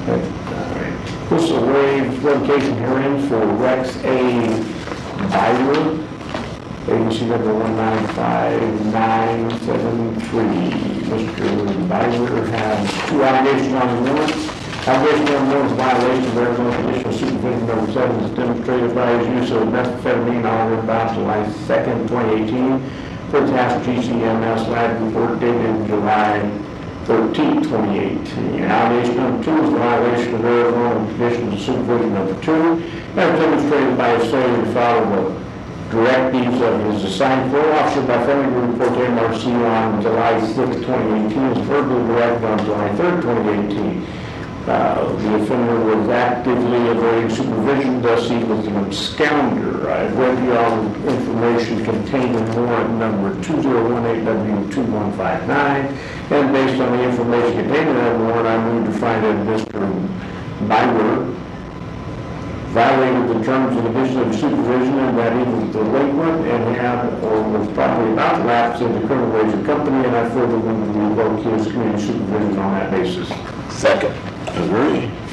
This is a waive revocation hearing for Rex A. Byler, agency number 1959973. Mr. Byler has two allegations on his warrant. Allegation number one is violation of Arizona Conditional Supervision number 7 is demonstrated by his use of methamphetamine on or about July 2nd, 2018 for task GCMS lab report dated July 13, 2018. Allegation number two is violation of Arizona Conditions of Supervision number 2 as demonstrated by his failure to follow the directives of his assigned parole officer by failing to report to MRC on July 6, 2018 as verbally directed on July 3, 2018. The offender was actively evading supervision, thus he was an absconder. I've read you all the information contained in warrant number 2018W2159, and based on the information contained in that warrant, I move to find that Mr. Byler violated the terms and conditions of supervision and that he was delinquent and had or was probably about to lapse into criminal ways of company, and I further move to revoke his community supervision on that basis. Second. Agree.